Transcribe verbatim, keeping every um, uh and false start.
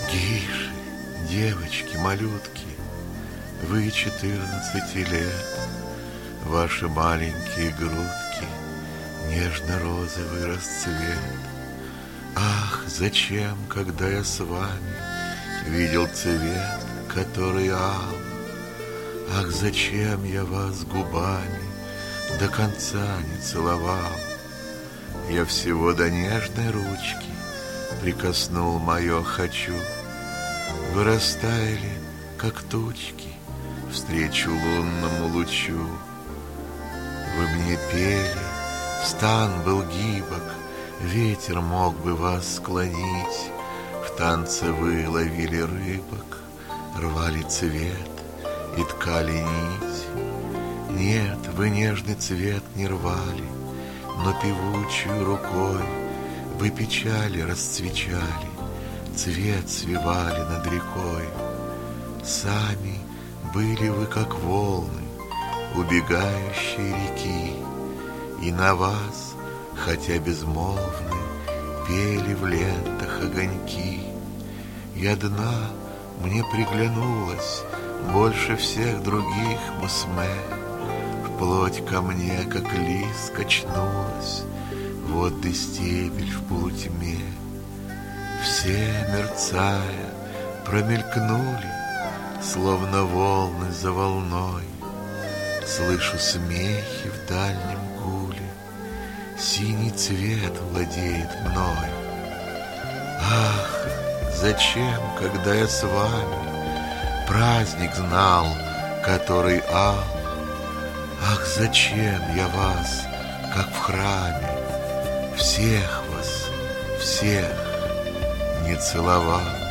Тише, девочки, малютки, вы четырнадцати лет, ваши маленькие грудки, нежно-розовый расцвет. Ах, зачем, когда я с вами видел цвет, который ал? Ах, зачем я вас губами до конца не целовал? Я всего до нежной ручки прикоснул мое «хочу». Вы растаяли, как тучки, встречу лунному лучу. Вы мне пели, стан был гибок, ветер мог бы вас склонить. В танце вы ловили рыбок, рвали цвет и ткали нить. Нет, вы нежный цвет не рвали, но певучую рукой вы печали расцвечали, цвет свивали над рекой. Сами были вы, как волны убегающей реки, и на вас, хотя безмолвны, пели в лентах огоньки. И одна мне приглянулась больше всех других мусме, вплоть ко мне, как лист, качнулась вот и стебель в полутьме. Все, мерцая, промелькнули, словно волны за волной. Слышу смехи в дальнем гуле, синий цвет владеет мной. Ах, зачем, когда я с вами праздник знал, который ал? Ах, зачем я вас, как в храме, всех вас, всех не целовал?